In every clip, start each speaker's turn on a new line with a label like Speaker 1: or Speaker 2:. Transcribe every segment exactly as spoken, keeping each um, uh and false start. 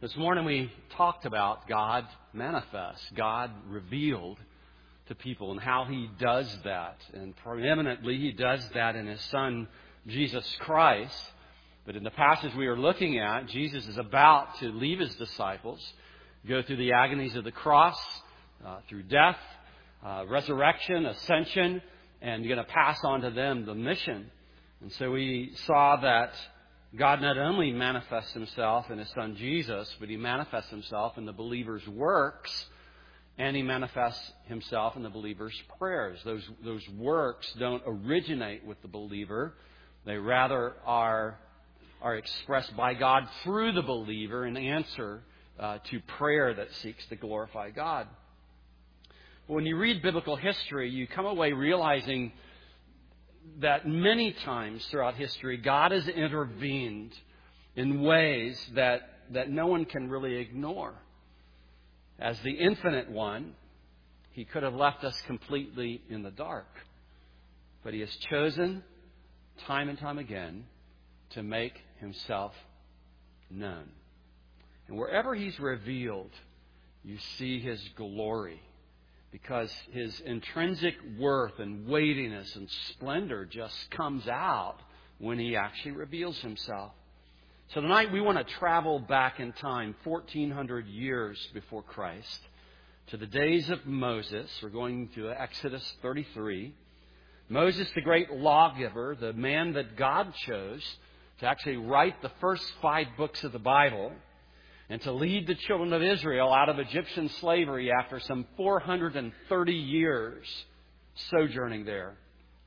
Speaker 1: This morning we talked about God manifest, God revealed to people and how He does that. And preeminently He does that in His Son, Jesus Christ. But in the passage we are looking at, Jesus is about to leave His disciples, go through the agonies of the cross, uh, through death, uh, resurrection, ascension, and going to pass on to them the mission. And so we saw that God not only manifests Himself in His Son Jesus, but He manifests Himself in the believer's works, and He manifests Himself in the believer's prayers. Those, those works don't originate with the believer. They rather are, are expressed by God through the believer in answer uh, to prayer that seeks to glorify God. When you read biblical history, you come away realizing that many times throughout history, God has intervened in ways that, that no one can really ignore. As the infinite one, He could have left us completely in the dark. But He has chosen, time and time again, to make Himself known. And wherever He's revealed, you see His glory. Because His intrinsic worth and weightiness and splendor just comes out when He actually reveals Himself. So tonight we want to travel back in time fourteen hundred years before Christ to the days of Moses. We're going to Exodus thirty-three. Moses, the great lawgiver, the man that God chose to actually write the first five books of the Bible, and to lead the children of Israel out of Egyptian slavery after some four hundred thirty years sojourning there.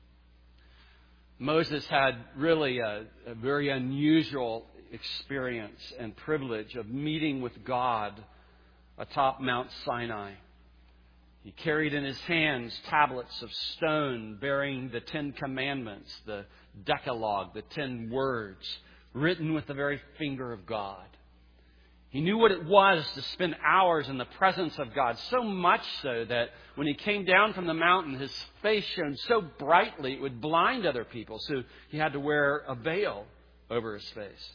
Speaker 1: Moses had really a, a very unusual experience and privilege of meeting with God atop Mount Sinai. He carried in his hands tablets of stone bearing the Ten Commandments, the Decalogue, the Ten Words, written with the very finger of God. He knew what it was to spend hours in the presence of God, so much so that when he came down from the mountain, his face shone so brightly it would blind other people. So he had to wear a veil over his face.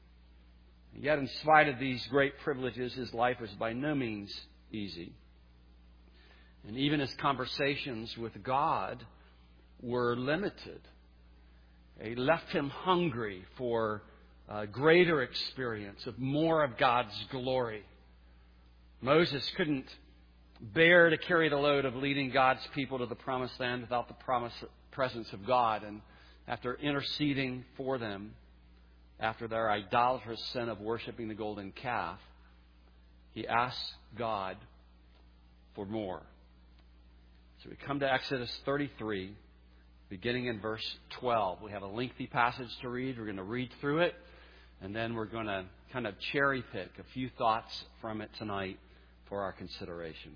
Speaker 1: Yet in spite of these great privileges, his life was by no means easy. And even his conversations with God were limited. They left him hungry for a greater experience of more of God's glory. Moses couldn't bear to carry the load of leading God's people to the promised land without the promise, presence of God. And after interceding for them, after their idolatrous sin of worshiping the golden calf, he asked God for more. So we come to Exodus thirty-three, beginning in verse twelve. We have a lengthy passage to read. We're going to read through it. And then we're going to kind of cherry pick a few thoughts from it tonight for our consideration.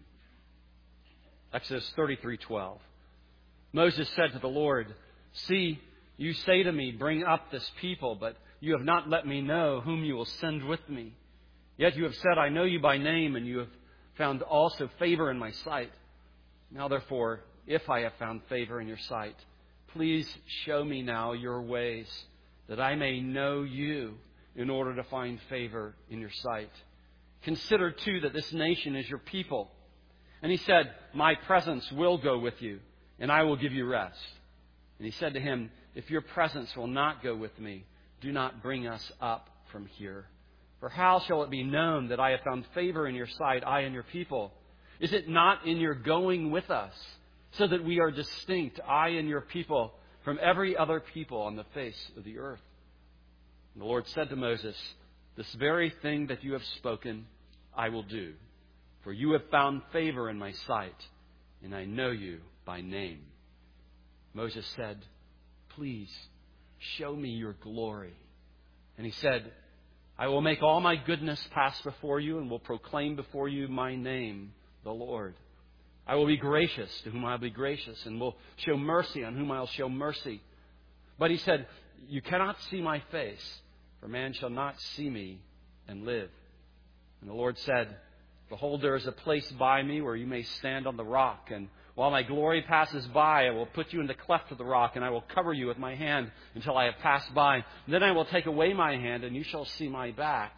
Speaker 1: Exodus thirty-three twelve. Moses said to the Lord, "See, you say to me, bring up this people, but you have not let me know whom you will send with me. Yet you have said, I know you by name, and you have found also favor in my sight. Now therefore, if I have found favor in your sight, please show me now your ways, that I may know you, in order to find favor in your sight. Consider, too, that this nation is your people." And he said, "My presence will go with you, and I will give you rest." And he said to him, "If your presence will not go with me, do not bring us up from here. For how shall it be known that I have found favor in your sight, I and your people? Is it not in your going with us, so that we are distinct, I and your people, from every other people on the face of the earth?" And the Lord said to Moses, "This very thing that you have spoken, I will do. For you have found favor in my sight, and I know you by name." Moses said, "Please show me your glory." And he said, "I will make all my goodness pass before you, and will proclaim before you my name, the Lord. I will be gracious to whom I will be gracious, and will show mercy on whom I will show mercy." But he said, "You cannot see my face, for man shall not see me and live." And the Lord said, "Behold, there is a place by me where you may stand on the rock. And while my glory passes by, I will put you in the cleft of the rock, and I will cover you with my hand until I have passed by. And then I will take away my hand, and you shall see my back,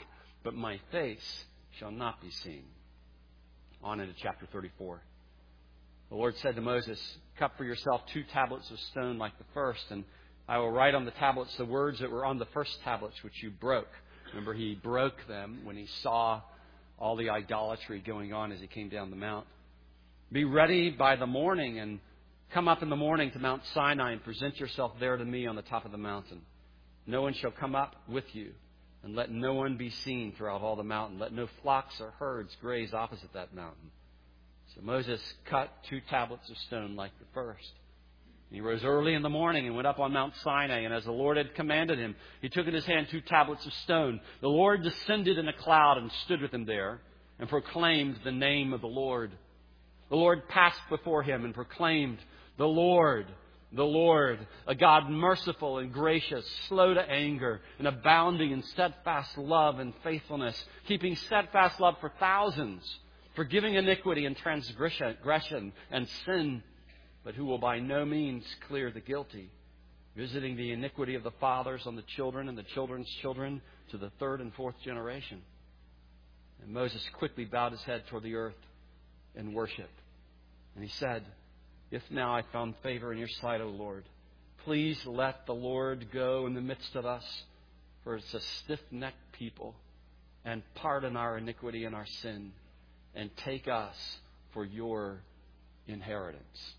Speaker 1: but my face shall not be seen. On into chapter thirty-four. The Lord said to Moses, cut for yourself two tablets of stone like the first, and I will write on the tablets the words that were on the first tablets which you broke. Remember, he broke them when he saw all the idolatry going on as he came down the mount. Be ready by the morning and come up in the morning to Mount Sinai and present yourself there to me on the top of the mountain. No one shall come up with you, and let no one be seen throughout all the mountain. Let no flocks or herds graze opposite that mountain. So Moses cut two tablets of stone like the first. And he rose early in the morning and went up on Mount Sinai. And as the Lord had commanded him, he took in his hand two tablets of stone. The Lord descended in a cloud and stood with him there and proclaimed the name of the Lord. The Lord passed before him and proclaimed, the Lord, the Lord, a God merciful and gracious, slow to anger, and abounding in steadfast love and faithfulness, keeping steadfast love for thousands, forgiving iniquity and transgression and sin, but who will by no means clear the guilty, visiting the iniquity of the fathers on the children and the children's children to the third and fourth generation. And Moses quickly bowed his head toward the earth and worshipped. And he said, if now I found favor in your sight, O Lord, please let the Lord go in the midst of us, for it's a stiff-necked people, and pardon our iniquity and our sin, and take us for your inheritance.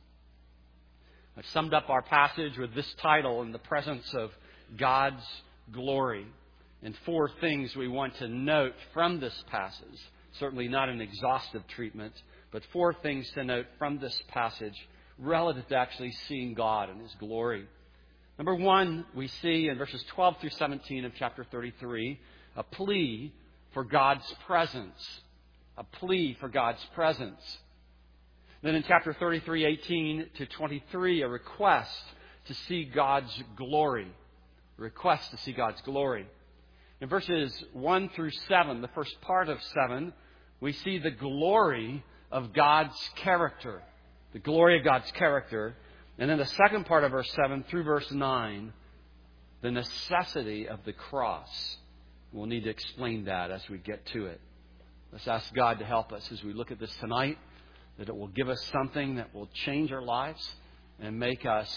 Speaker 1: I've summed up our passage with this title, in the presence of God's glory, and four things we want to note from this passage. Certainly not an exhaustive treatment, but four things to note from this passage relative to actually seeing God and His glory. Number one, we see in verses twelve through seventeen of chapter thirty-three, a plea for God's presence. A plea for God's presence. Then in chapter thirty-three, eighteen to twenty-three, a request to see God's glory. A request to see God's glory. In verses one through seven, the first part of seven, we see the glory of God's character. The glory of God's character. And then the second part of verse seven through verse nine, the necessity of the cross. We'll need to explain that as we get to it. Let's ask God to help us as we look at this tonight, that it will give us something that will change our lives and make us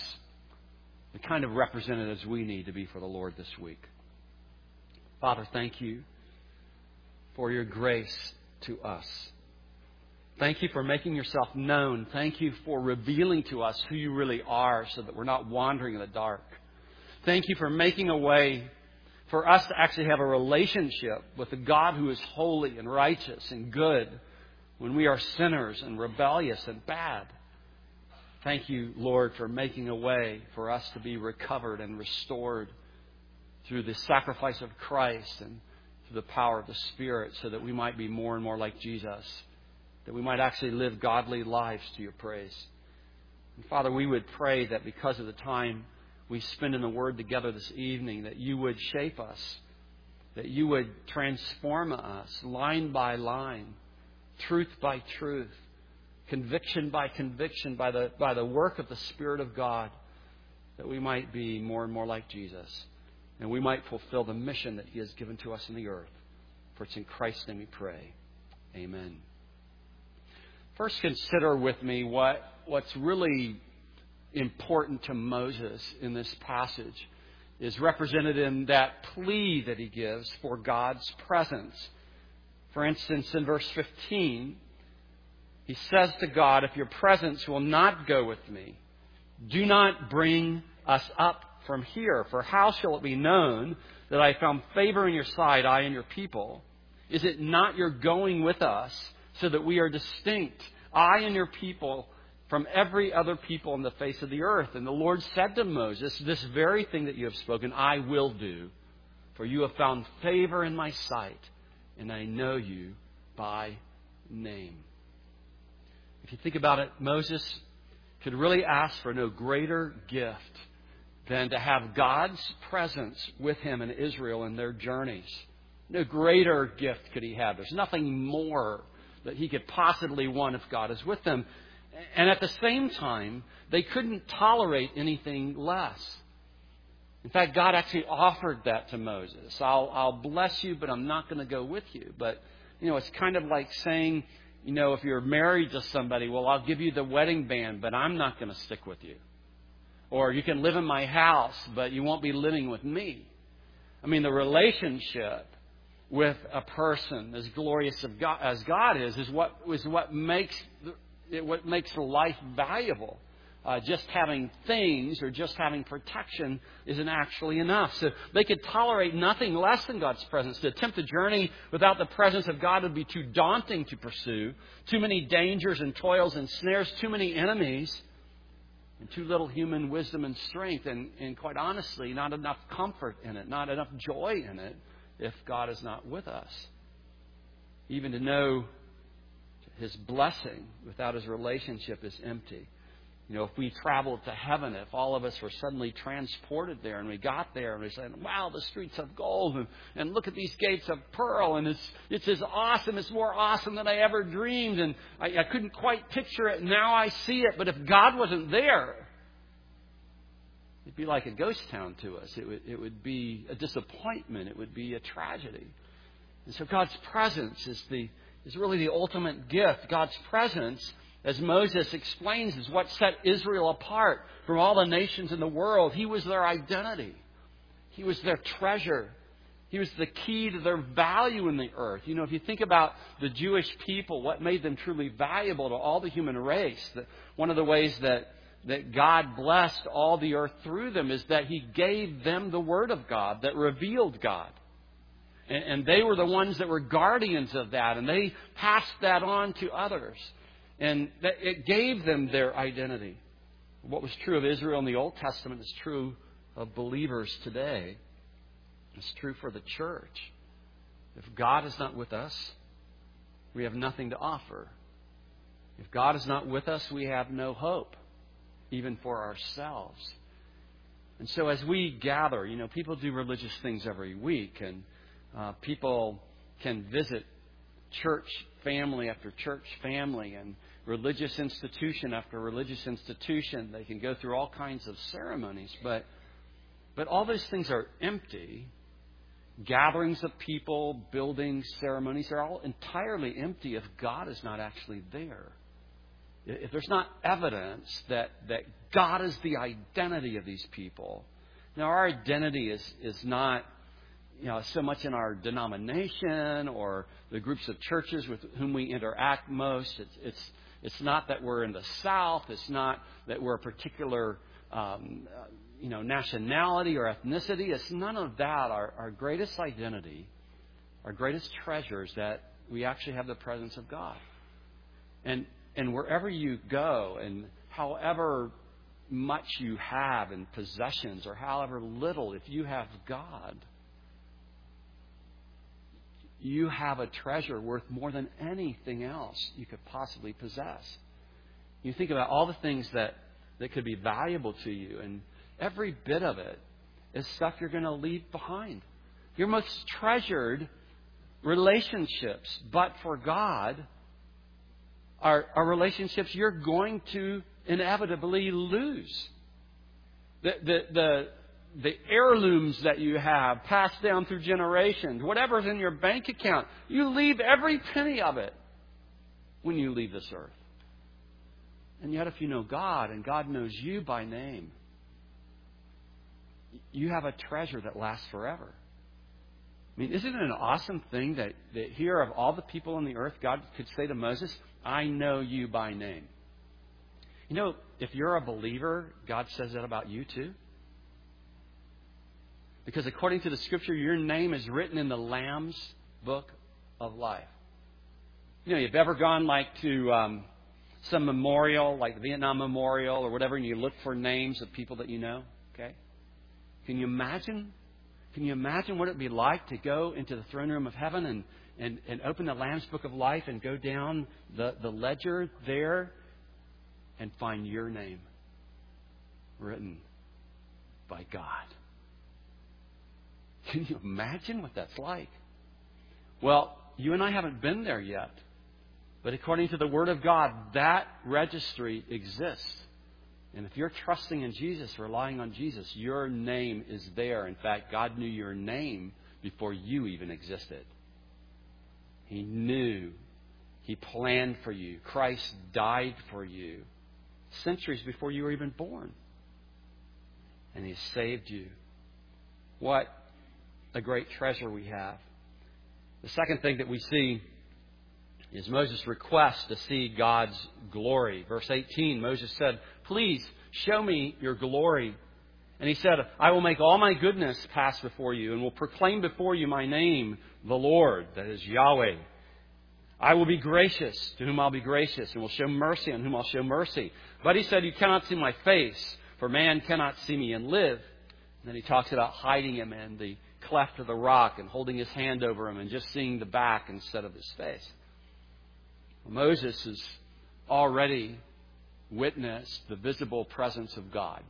Speaker 1: the kind of representatives we need to be for the Lord this week. Father, thank you for your grace to us. Thank you for making yourself known. Thank you for revealing to us who you really are so that we're not wandering in the dark. Thank you for making a way for us to actually have a relationship with a God who is holy and righteous and good when we are sinners and rebellious and bad. Thank you, Lord, for making a way for us to be recovered and restored through the sacrifice of Christ and through the power of the Spirit so that we might be more and more like Jesus. That we might actually live godly lives to your praise. And Father, we would pray that because of the time we spend in the Word together this evening, that you would shape us, that you would transform us line by line, truth by truth, conviction by conviction, by the, by the work of the Spirit of God, that we might be more and more like Jesus, and we might fulfill the mission that He has given to us in the earth. For it's in Christ's name we pray. Amen. First, consider with me what, what's really important to Moses in this passage is represented in that plea that he gives for God's presence. For instance, in verse fifteen, he says to God, if your presence will not go with me, do not bring us up from here. For how shall it be known that I found favor in your sight, I and your people? Is it not your going with us so that we are distinct, I and your people, from every other people on the face of the earth? And the Lord said to Moses, this very thing that you have spoken, I will do. For you have found favor in my sight, and I know you by name. If you think about it, Moses could really ask for no greater gift than to have God's presence with him in Israel in their journeys. No greater gift could he have. There's nothing more that he could possibly want if God is with them. And at the same time, they couldn't tolerate anything less. In fact, God actually offered that to Moses. I'll, I'll bless you, but I'm not going to go with you. But, you know, it's kind of like saying, you know, if you're married to somebody, well, I'll give you the wedding band, but I'm not going to stick with you. Or you can live in my house, but you won't be living with me. I mean, the relationship with a person as glorious of God, as God is, is what is what makes what makes life valuable. Uh, just having things or just having protection isn't actually enough. So they could tolerate nothing less than God's presence. To attempt a journey without the presence of God would be too daunting to pursue. Too many dangers and toils and snares, too many enemies, and too little human wisdom and strength. And, and quite honestly, not enough comfort in it, not enough joy in it if God is not with us. Even to know His blessing without His relationship is empty. You know, if we traveled to heaven, if all of us were suddenly transported there and we got there and we said, wow, the streets of gold and, and look at these gates of pearl and it's it's as awesome, it's more awesome than I ever dreamed and I, I couldn't quite picture it. Now I see it. But if God wasn't there, it'd be like a ghost town to us. It would, it would be a disappointment. It would be a tragedy. And so God's presence is the is really the ultimate gift. God's presence, as Moses explains, is what set Israel apart from all the nations in the world. He was their identity. He was their treasure. He was the key to their value in the earth. You know, if you think about the Jewish people, what made them truly valuable to all the human race, that one of the ways that, that God blessed all the earth through them is that He gave them the Word of God that revealed God. And, and they were the ones that were guardians of that, and they passed that on to others. And that it gave them their identity. What was true of Israel in the Old Testament is true of believers today. It's true for the church. If God is not with us, we have nothing to offer. If God is not with us, we have no hope, even for ourselves. And so as we gather, you know, people do religious things every week, and uh, people can visit church family after church family and religious institution after religious institution. They can go through all kinds of ceremonies, but but all those things are empty. Gatherings of people, buildings, ceremonies are all entirely empty if God is not actually there. If there's not evidence that, that God is the identity of these people. Now, our identity is, is not, you know, so much in our denomination or the groups of churches with whom we interact most. It's it's it's not that we're in the South. It's not that we're a particular um, uh, you know nationality or ethnicity. It's none of that. Our our greatest identity, our greatest treasure is that we actually have the presence of God. And and wherever you go, and however much you have in possessions or however little, if you have God, you have a treasure worth more than anything else you could possibly possess. You think about all the things that, that could be valuable to you, and every bit of it is stuff you're going to leave behind. Your most treasured relationships, but for God, are, are relationships you're going to inevitably lose. The, the, the, the heirlooms that you have passed down through generations, whatever's in your bank account, you leave every penny of it when you leave this earth. And yet if you know God and God knows you by name, you have a treasure that lasts forever. I mean, isn't it an awesome thing that, that here of all the people on the earth, God could say to Moses, I know you by name. You know, if you're a believer, God says that about you too. Because according to the Scripture, your name is written in the Lamb's book of life. You know, you've ever gone like to um, some memorial, like the Vietnam Memorial or whatever, and you look for names of people that you know? Okay? Can you imagine? Can you imagine what it would be like to go into the throne room of heaven and, and, and open the Lamb's book of life and go down the, the ledger there and find your name written by God? Can you imagine what that's like? Well, you and I haven't been there yet. But according to the Word of God, that registry exists. And if you're trusting in Jesus, relying on Jesus, your name is there. In fact, God knew your name before you even existed. He knew. He planned for you. Christ died for you centuries before you were even born. And He saved you. What a great treasure we have. The second thing that we see is Moses' request to see God's glory. Verse eighteen, Moses said, "Please show me your glory." And he said, "I will make all my goodness pass before you and will proclaim before you my name, the Lord," that is Yahweh. "I will be gracious to whom I'll be gracious and will show mercy on whom I'll show mercy." But he said, "You cannot see my face, for man cannot see me and live." And then he talks about hiding him in the cleft of the rock and holding his hand over him and just seeing the back instead of his face. Well, Moses has already witnessed the visible presence of God.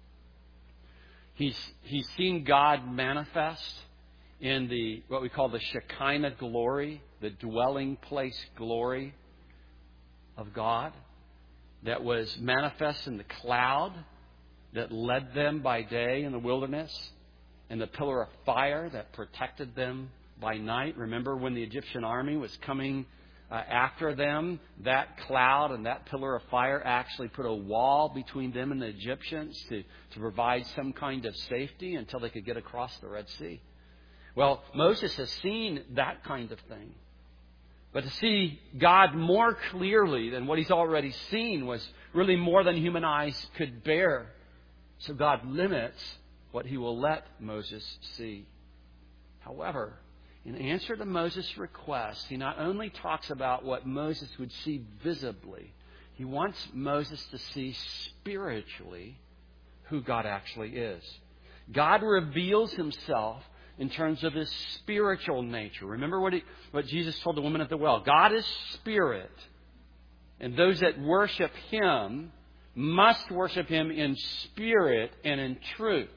Speaker 1: He's, he's seen God manifest in the what we call the Shekinah glory, the dwelling place glory of God that was manifest in the cloud that led them by day in the wilderness, and the pillar of fire that protected them by night. Remember when the Egyptian army was coming uh, after them, that cloud and that pillar of fire actually put a wall between them and the Egyptians to, to provide some kind of safety until they could get across the Red Sea. Well, Moses has seen that kind of thing. But to see God more clearly than what he's already seen was really more than human eyes could bear. So God limits what he will let Moses see. However, in answer to Moses' request, he not only talks about what Moses would see visibly, he wants Moses to see spiritually who God actually is. God reveals himself in terms of his spiritual nature. Remember what, he, what Jesus told the woman at the well. God is spirit, and those that worship him must worship him in spirit and in truth.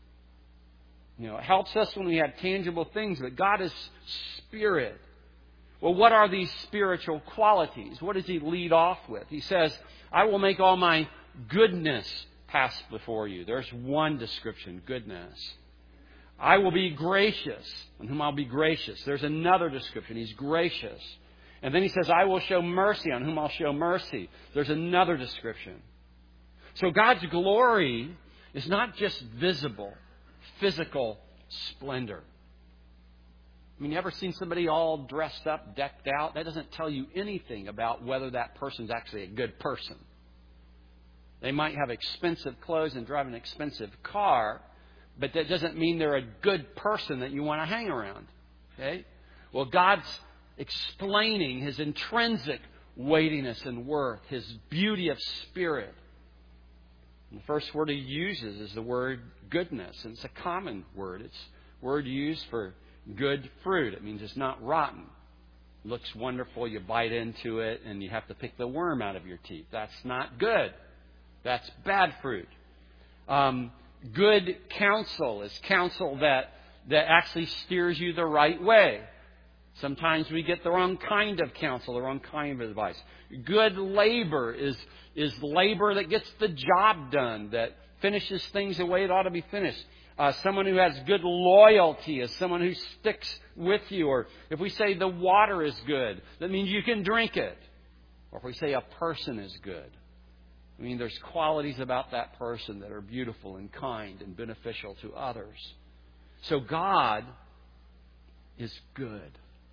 Speaker 1: You know, it helps us when we have tangible things, but God is spirit. Well, what are these spiritual qualities? What does he lead off with? He says, "I will make all my goodness pass before you." There's one description, goodness. "I will be gracious, on whom I'll be gracious." There's another description. He's gracious. And then he says, "I will show mercy, on whom I'll show mercy." There's another description. So God's glory is not just visible, physical splendor. I mean, you ever seen somebody all dressed up, decked out? That doesn't tell you anything about whether that person's actually a good person. They might have expensive clothes and drive an expensive car, but that doesn't mean they're a good person that you want to hang around. Okay? Well, God's explaining his intrinsic weightiness and worth, his beauty of spirit. And the first word he uses is the word goodness, and it's a common word. It's a word used for good fruit. It means it's not rotten. It looks wonderful, you bite into it, and you have to pick the worm out of your teeth. That's not good. That's bad fruit. Um, good counsel is counsel that, that actually steers you the right way. Sometimes we get the wrong kind of counsel, the wrong kind of advice. Good labor is, is labor that gets the job done, that finishes things the way it ought to be finished. Uh, someone who has good loyalty is someone who sticks with you. Or if we say the water is good, that means you can drink it. Or if we say a person is good, I mean, there's qualities about that person that are beautiful and kind and beneficial to others. So God is good.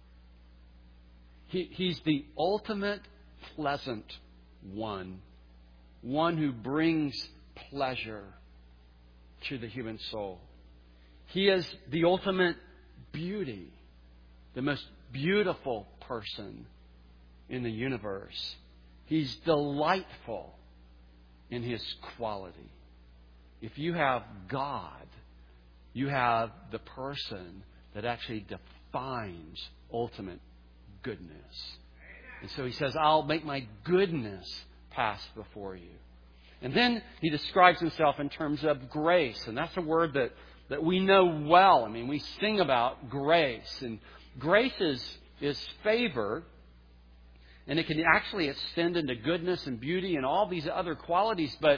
Speaker 1: He, he's the ultimate pleasant one. One who brings pleasure to the human soul. He is the ultimate beauty. The most beautiful person in the universe. He's delightful in his quality. If you have God, you have the person that actually defines ultimate goodness. And so he says, "I'll make my goodness pass before you." And then he describes himself in terms of grace. And that's a word that, that we know well. I mean, we sing about grace. And grace is, is favor. And it can actually extend into goodness and beauty and all these other qualities. But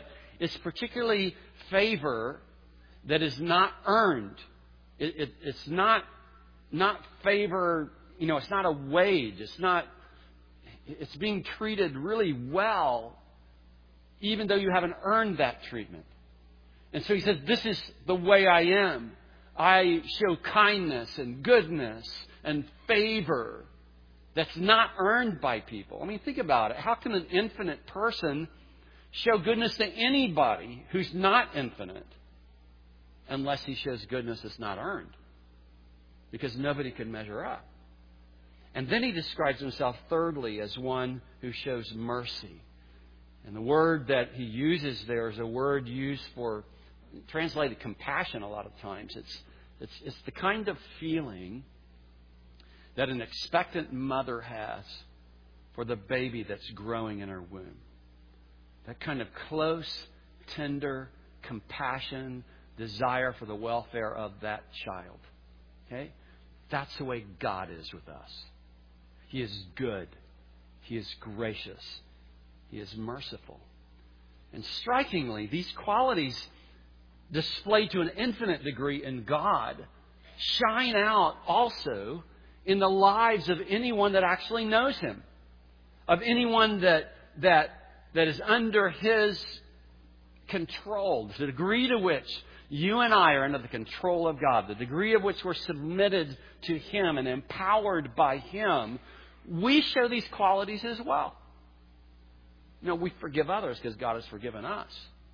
Speaker 1: it's particularly favor that is not earned. It, it, it's not not favor, you know, it's not a wage. It's not, it's being treated really well, even though you haven't earned that treatment. And so he says, this is the way I am. I show kindness and goodness and favor that's not earned by people. I mean, think about it. How can an infinite person show goodness to anybody who's not infinite unless he shows goodness that's not earned? Because nobody can measure up. And then he describes himself thirdly as one who shows mercy. And the word that he uses there is a word used for, translated compassion a lot of times. It's, it's, it's the kind of feeling that an expectant mother has for the baby that's growing in her womb. That kind of close, tender compassion, desire for the welfare of that child. Okay? That's the way God is with us. He is good. He is gracious. He is merciful. And strikingly, these qualities displayed to an infinite degree in God shine out also in the lives of anyone that actually knows Him. Of anyone that that that is under His control. The degree to which you and I are under the control of God, the degree of which we're submitted to Him and empowered by Him, we show these qualities as well. You know, we forgive others because God has forgiven us.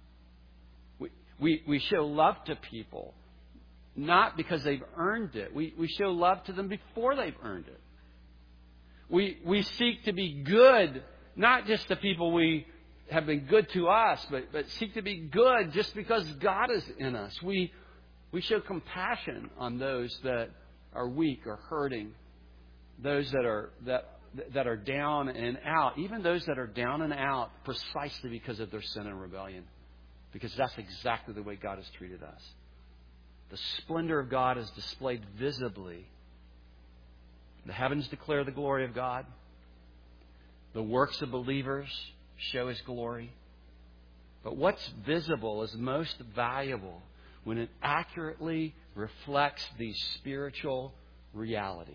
Speaker 1: We, we, we show love to people, not because they've earned it. We, we show love to them before they've earned it. We, we seek to be good, not just to people we have been good to us, but, but seek to be good just because God is in us. We, we show compassion on those that are weak or hurting, those that are that that are down and out, even those that are down and out precisely because of their sin and rebellion, because that's exactly the way God has treated us. The splendor of God is displayed visibly. The heavens declare the glory of God. The works of believers show His glory. But what's visible is most valuable when it accurately reflects these spiritual realities.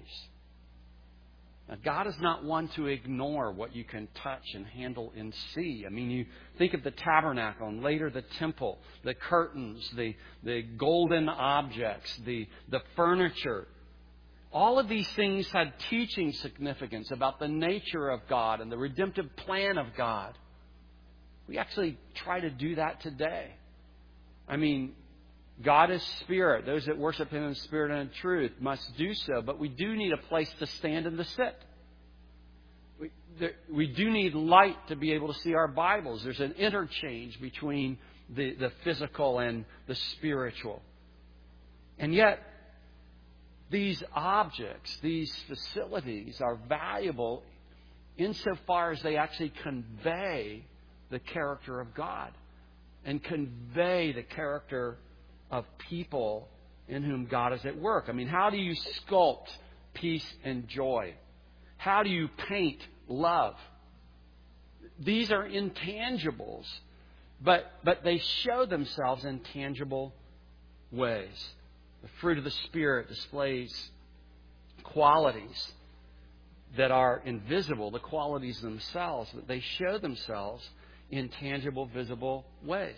Speaker 1: Now, God is not one to ignore what you can touch and handle and see. I mean, you think of the tabernacle and later the temple, the curtains, the, the golden objects, the, the furniture. All of these things had teaching significance about the nature of God and the redemptive plan of God. We actually try to do that today. I mean, God is spirit. Those that worship Him in spirit and in truth must do so. But we do need a place to stand and to sit. We, there, we do need light to be able to see our Bibles. There's an interchange between the, the physical and the spiritual. And yet, these objects, these facilities are valuable insofar as they actually convey the character of God and convey the character of people in whom God is at work. I mean, how do you sculpt peace and joy? How do you paint love? These are intangibles, but, but they show themselves in tangible ways. The fruit of the Spirit displays qualities that are invisible, the qualities themselves, but they show themselves in tangible, visible ways.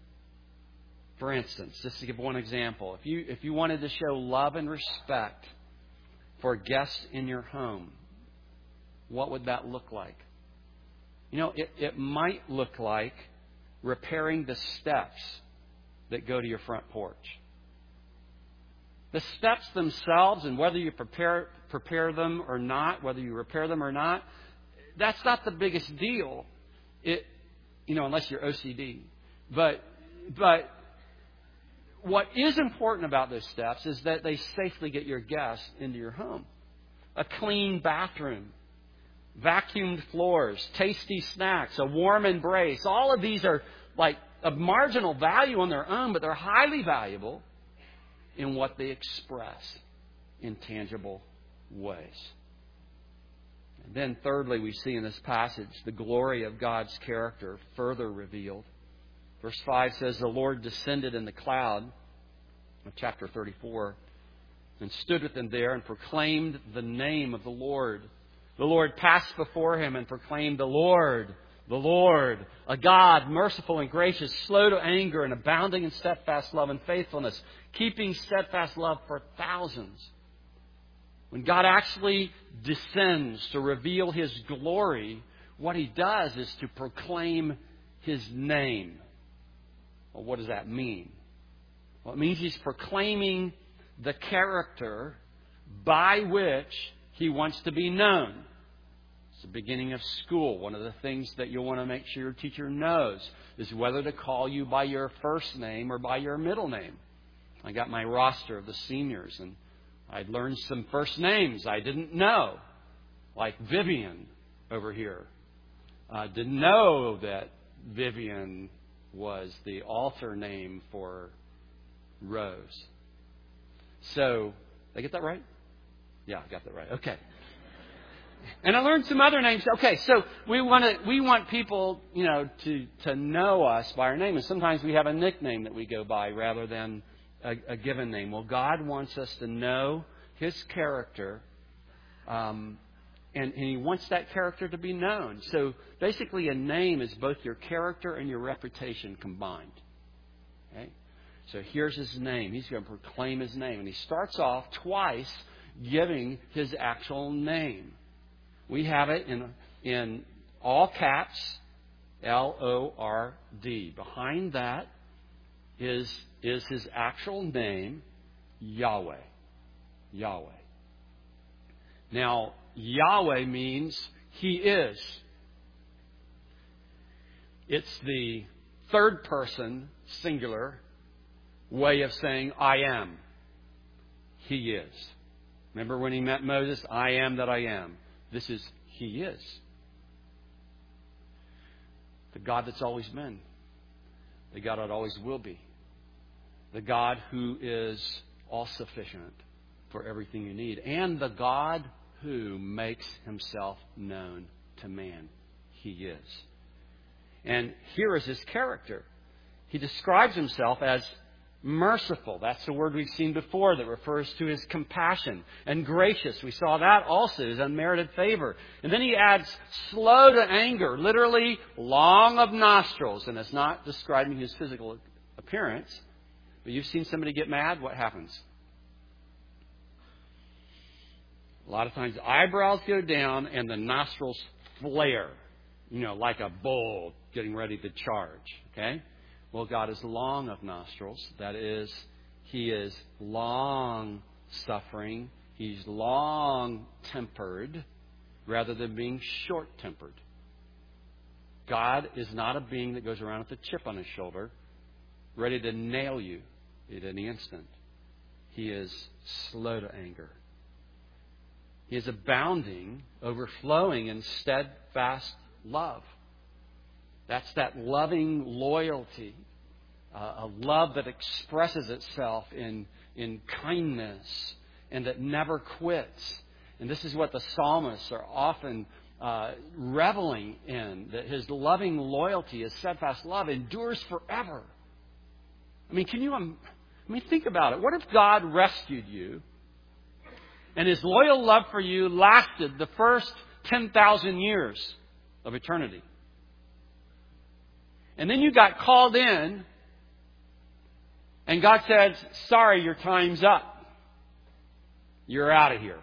Speaker 1: For instance, just to give one example, if you if you wanted to show love and respect for guests in your home, what would that look like? You know, it, it might look like repairing the steps that go to your front porch. The steps themselves, and whether you prepare prepare them or not, whether you repair them or not, that's not the biggest deal. It, you know, unless you're O C D. But but what is important about those steps is that they safely get your guests into your home. A clean bathroom, vacuumed floors, tasty snacks, a warm embrace. All of these are like of marginal value on their own, but they're highly valuable in what they express in tangible ways. And then thirdly, we see in this passage the glory of God's character further revealed. Verse five says, the Lord descended in the cloud, of chapter thirty-four, and stood with them there and proclaimed the name of the Lord. The Lord passed before him and proclaimed, the Lord, the Lord, a God merciful and gracious, slow to anger and abounding in steadfast love and faithfulness, keeping steadfast love for thousands. When God actually descends to reveal His glory, what He does is to proclaim His name. Well, what does that mean? Well, it means He's proclaiming the character by which He wants to be known. It's the beginning of school. One of the things that you'll want to make sure your teacher knows is whether to call you by your first name or by your middle name. I got my roster of the seniors, and I learned some first names I didn't know, like Vivian over here. I uh, didn't know that Vivian was the altar name for Rose. So, did I get that right? Yeah, I got that right. Okay. And I learned some other names. Okay, so we want to we want people, you know, to to know us by our name, and sometimes we have a nickname that we go by rather than a, a given name. Well, God wants us to know His character, um, and, and He wants that character to be known. So basically, a name is both your character and your reputation combined. Okay. So here's His name. He's going to proclaim His name. And He starts off twice giving His actual name. We have it in, in all caps, L O R D. Behind that is, is His actual name, Yahweh. Yahweh. Now, Yahweh means He is. It's the third person, singular, way of saying I am. He is. Remember when He met Moses? I am that I am. This is He is. The God that's always been. The God that always will be. The God who is all-sufficient for everything you need. And the God who makes Himself known to man. He is. And here is His character. He describes Himself as merciful. That's the word we've seen before that refers to His compassion. And gracious. We saw that also, His unmerited favor. And then He adds slow to anger. Literally long of nostrils. And it's not describing His physical appearance. But you've seen somebody get mad. What happens? A lot of times the eyebrows go down and the nostrils flare. You know, like a bull getting ready to charge. Okay? Well, God is long of nostrils. That is, He is long suffering. He's long tempered rather than being short tempered. God is not a being that goes around with a chip on His shoulder, ready to nail you at any instant. He is slow to anger. He is abounding, overflowing in steadfast love. That's that loving loyalty, uh, a love that expresses itself in, in kindness and that never quits. And this is what the psalmists are often uh, reveling in, that His loving loyalty, His steadfast love endures forever. I mean, can you, um, I mean, think about it. What if God rescued you and His loyal love for you lasted the first ten thousand years of eternity? And then you got called in, and God said, sorry, your time's up. You're out of here.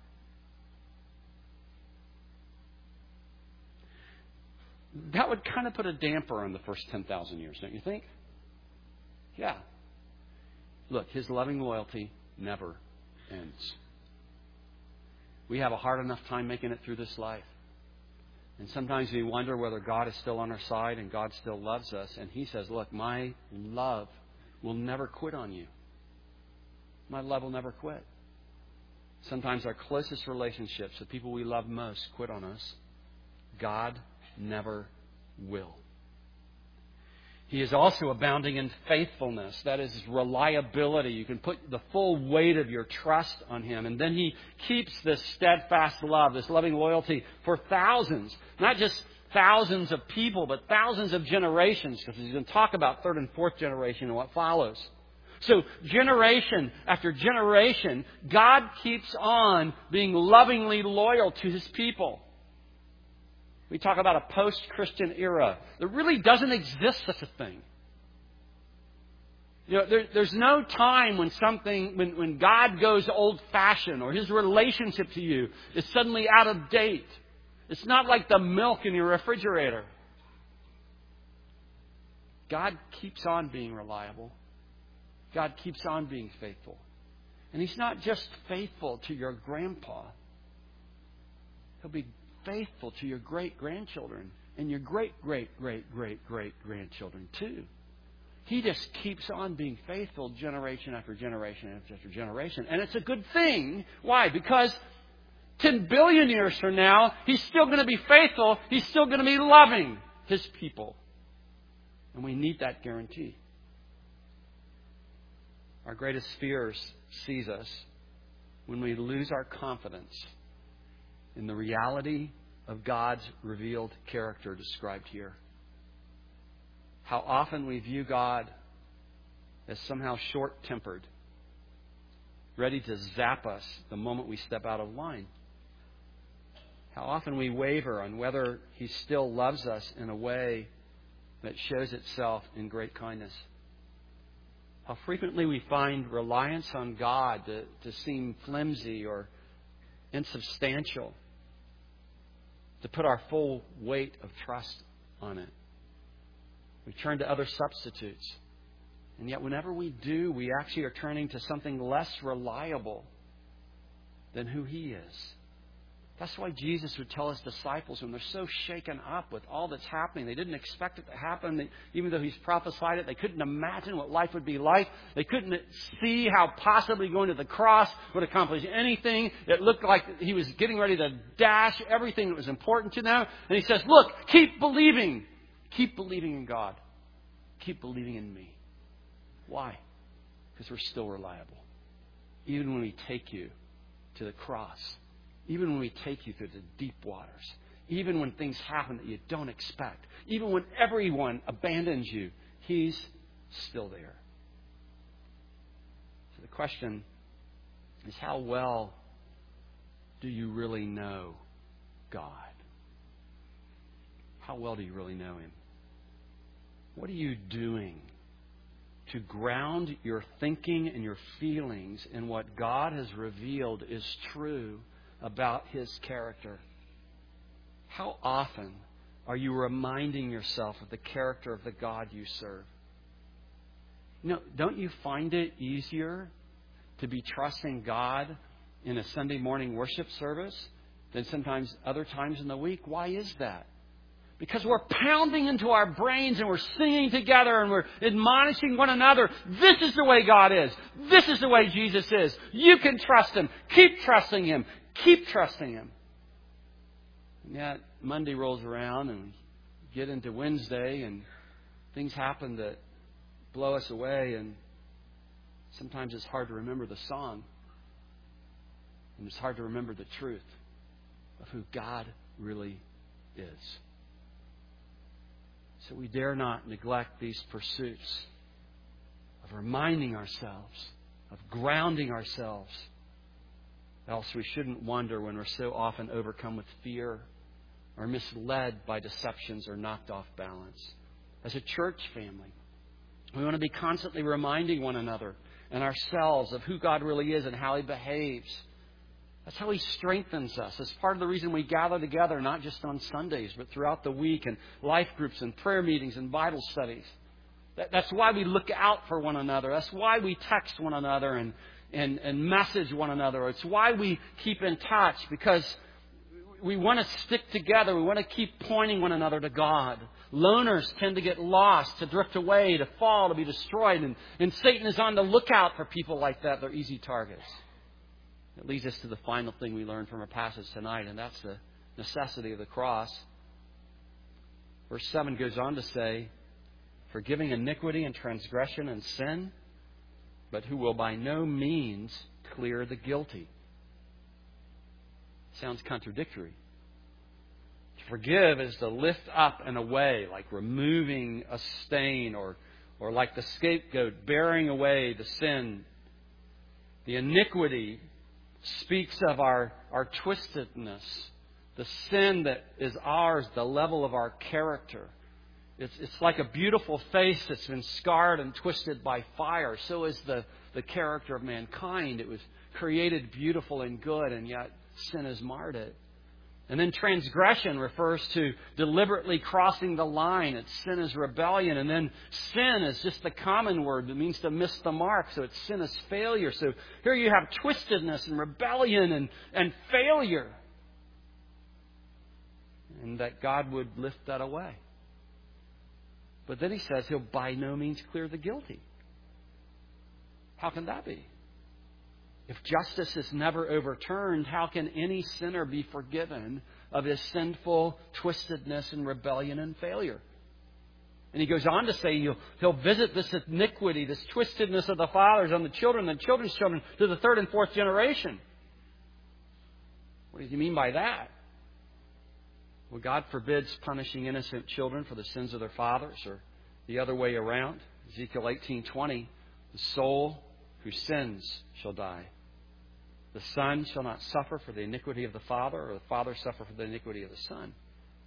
Speaker 1: That would kind of put a damper on the first ten thousand years, don't you think? Yeah. Look, His loving loyalty never ends. We have a hard enough time making it through this life. And sometimes we wonder whether God is still on our side and God still loves us. And He says, look, my love will never quit on you. My love will never quit. Sometimes our closest relationships, the people we love most, quit on us. God never will. He is also abounding in faithfulness. That is reliability. You can put the full weight of your trust on Him. And then He keeps this steadfast love, this loving loyalty for thousands. Not just thousands of people, but thousands of generations, because he's going to talk about third and fourth generation and what follows. So generation after generation, God keeps on being lovingly loyal to His people. We talk about a post-Christian era. There really doesn't exist such a thing. You know, there, there's no time when something, when, when God goes old-fashioned or His relationship to you is suddenly out of date. It's not like the milk in your refrigerator. God keeps on being reliable. God keeps on being faithful. And He's not just faithful to your grandpa. He'll be faithful to your great-grandchildren and your great-great-great-great-great-grandchildren too. He just keeps on being faithful generation after generation after generation. And it's a good thing. Why? Because ten billion years from now, He's still going to be faithful. He's still going to be loving His people. And we need that guarantee. Our greatest fears seize us when we lose our confidence in the reality of God's revealed character described here. How often we view God as somehow short-tempered, ready to zap us the moment we step out of line. How often we waver on whether He still loves us in a way that shows itself in great kindness. How frequently we find reliance on God to, to seem flimsy or insubstantial, to put our full weight of trust on it. We turn to other substitutes. And yet whenever we do, we actually are turning to something less reliable than who He is. That's why Jesus would tell His disciples when they're so shaken up with all that's happening. They didn't expect it to happen. They, even though He's prophesied it, they couldn't imagine what life would be like. They couldn't see how possibly going to the cross would accomplish anything. It looked like He was getting ready to dash everything that was important to them. And He says, look, keep believing. Keep believing in God. Keep believing in me. Why? Because we're still reliable. Even when we take you to the cross. Even when we take you through the deep waters. Even when things happen that you don't expect. Even when everyone abandons you. He's still there. So the question is, how well do you really know God? How well do you really know Him? What are you doing to ground your thinking and your feelings in what God has revealed is true about His character? How often are you reminding yourself of the character of the God you serve? You know, don't you find it easier to be trusting God in a Sunday morning worship service than sometimes other times in the week? Why is that? Because we're pounding into our brains and we're singing together and we're admonishing one another. This is the way God is. This is the way Jesus is. You can trust Him. Keep trusting Him. Keep trusting Him. And yet Monday rolls around and we get into Wednesday and things happen that blow us away, and sometimes it's hard to remember the song. And it's hard to remember the truth of who God really is. So we dare not neglect these pursuits of reminding ourselves, of grounding ourselves. Else we shouldn't wonder when we're so often overcome with fear or misled by deceptions or knocked off balance. As a church family, we want to be constantly reminding one another and ourselves of who God really is and how He behaves. That's how He strengthens us. That's part of the reason we gather together, not just on Sundays, but throughout the week, and life groups and prayer meetings and Bible studies. That, that's why we look out for one another. That's why we text one another and, and, and message one another. It's why we keep in touch, because we want to stick together. We want to keep pointing one another to God. Loners tend to get lost, to drift away, to fall, to be destroyed. And, and Satan is on the lookout for people like that. They're easy targets. It leads us to the final thing we learned from our passage tonight, and that's the necessity of the cross. Verse seven goes on to say, forgiving iniquity and transgression and sin, but who will by no means clear the guilty. Sounds contradictory. To forgive is to lift up and away, like removing a stain, or, or like the scapegoat, bearing away the sin. The iniquity speaks of our, our twistedness, the sin that is ours, the level of our character. It's, it's like a beautiful face that's been scarred and twisted by fire. So is the, the character of mankind. It was created beautiful and good, and yet sin has marred it. And then transgression refers to deliberately crossing the line. It's sin is rebellion. And then sin is just the common word that means to miss the mark. So it's sin is failure. So here you have twistedness and rebellion and, and failure. And that God would lift that away. But then He says He'll by no means clear the guilty. How can that be? If justice is never overturned, how can any sinner be forgiven of his sinful twistedness and rebellion and failure? And he goes on to say he'll, he'll visit this iniquity, this twistedness of the fathers on the children and the children's children to the third and fourth generation. What does he mean by that? Well, God forbids punishing innocent children for the sins of their fathers, or the other way around. Ezekiel eighteen twenty, the soul who sins shall die. The son shall not suffer for the iniquity of the father, or the father suffer for the iniquity of the son.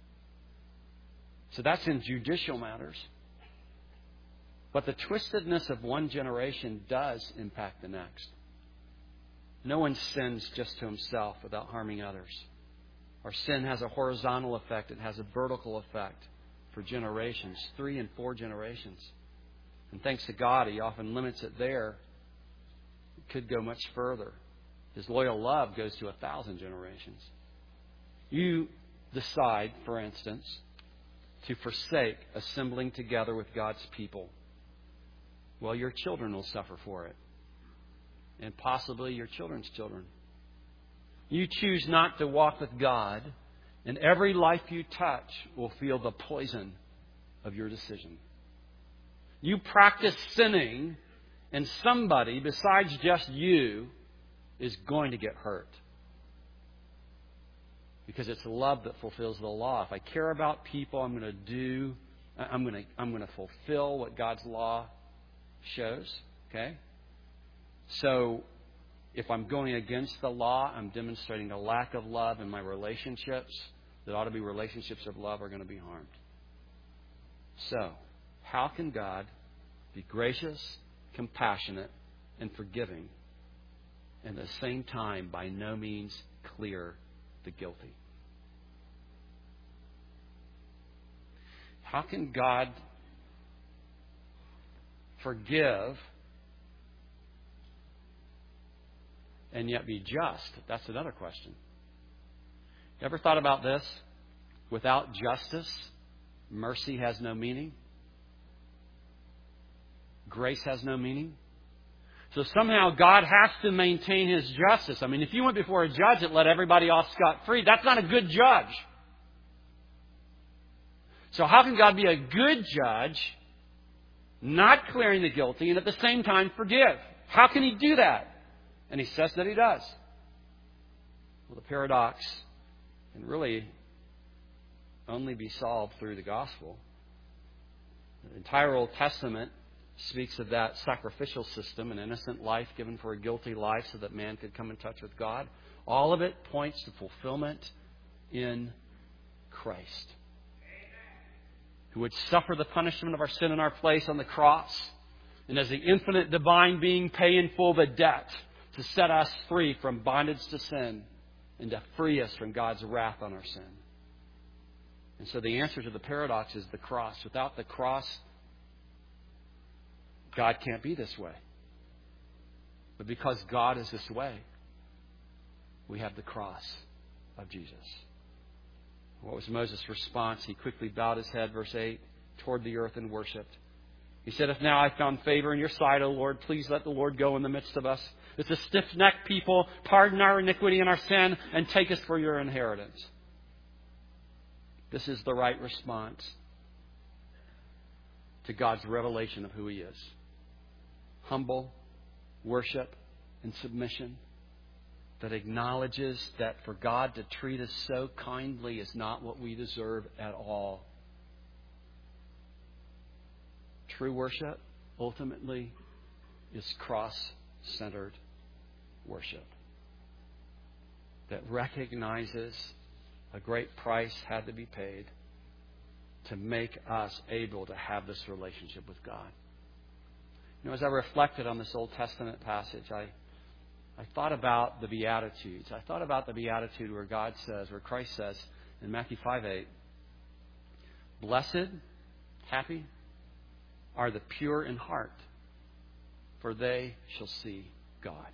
Speaker 1: So that's in judicial matters. But the twistedness of one generation does impact the next. No one sins just to himself without harming others. Our sin has a horizontal effect. It has a vertical effect for generations, three and four generations. And thanks to God, He often limits it there. It could go much further. His loyal love goes to a thousand generations. You decide, for instance, to forsake assembling together with God's people. Well, your children will suffer for it. And possibly your children's children. You choose not to walk with God, and every life you touch will feel the poison of your decision. You practice sinning, and somebody besides just you is going to get hurt. Because it's love that fulfills the law. If I care about people, I'm going to do, I'm going to, I'm going to fulfill what God's law shows. Okay? So, if I'm going against the law, I'm demonstrating a lack of love in my relationships that ought to be relationships of love are going to be harmed. So, how can God be gracious, compassionate, and forgiving, and at the same time by no means clear the guilty? How can God forgive and yet be just? That's another question. You ever thought about this? Without justice, mercy has no meaning. Grace has no meaning. So somehow God has to maintain His justice. I mean, if you went before a judge that let everybody off scot-free, that's not a good judge. So how can God be a good judge, not clearing the guilty, and at the same time forgive? How can He do that? And He says that He does. Well, the paradox can really only be solved through the gospel. The entire Old Testament speaks of that sacrificial system, an innocent life given for a guilty life so that man could come in touch with God. All of it points to fulfillment in Christ, who would suffer the punishment of our sin in our place on the cross, and as the infinite divine being pay in full the debt to set us free from bondage to sin and to free us from God's wrath on our sin. And so the answer to the paradox is the cross. Without the cross, God can't be this way. But because God is this way, we have the cross of Jesus. What was Moses' response? He quickly bowed his head, verse eight, toward the earth and worshipped. He said, "If now I found favor in your sight, O Lord, please let the Lord go in the midst of us. It's a stiff-necked people. Pardon our iniquity and our sin, and take us for your inheritance." This is the right response to God's revelation of who He is. Humble worship and submission. that acknowledges that for God to treat us so kindly is not what we deserve at all. True worship, ultimately, is cross-centered worship that recognizes a great price had to be paid to make us able to have this relationship with God. You know, as I reflected on this Old Testament passage, I, I thought about the Beatitudes. I thought about the Beatitude where God says, where Christ says in Matthew five eight, blessed, happy, are the pure in heart, for they shall see God.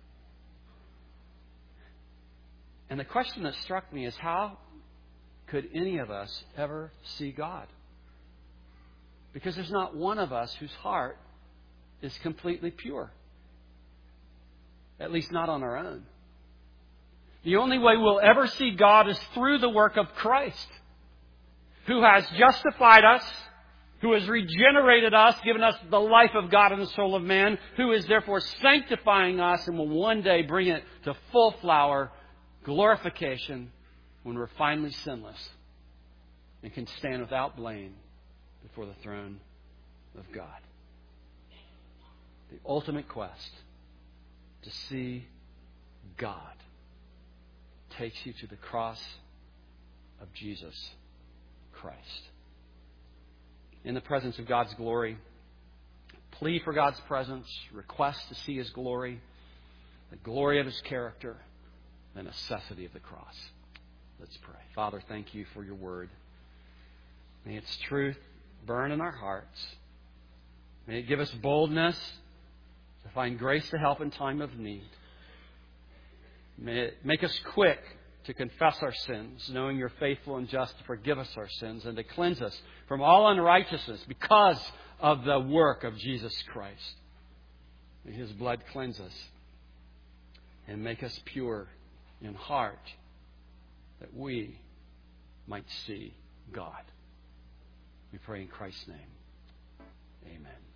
Speaker 1: And the question that struck me is, how could any of us ever see God? Because there's not one of us whose heart is completely pure. At least not on our own. The only way we'll ever see God is through the work of Christ, who has justified us, who has regenerated us, given us the life of God in the soul of man, who is therefore sanctifying us and will one day bring it to full flower glorification when we're finally sinless and can stand without blame before the throne of God. The ultimate quest to see God takes you to the cross of Jesus Christ. In the presence of God's glory, plea for God's presence, request to see His glory, the glory of His character, the necessity of the cross. Let's pray. Father, thank You for Your word. May its truth burn in our hearts. May it give us boldness to find grace to help in time of need. May it make us quick to confess our sins, knowing You're faithful and just to forgive us our sins and to cleanse us from all unrighteousness because of the work of Jesus Christ. May His blood cleanse us and make us pure in heart that we might see God. We pray in Christ's name. Amen.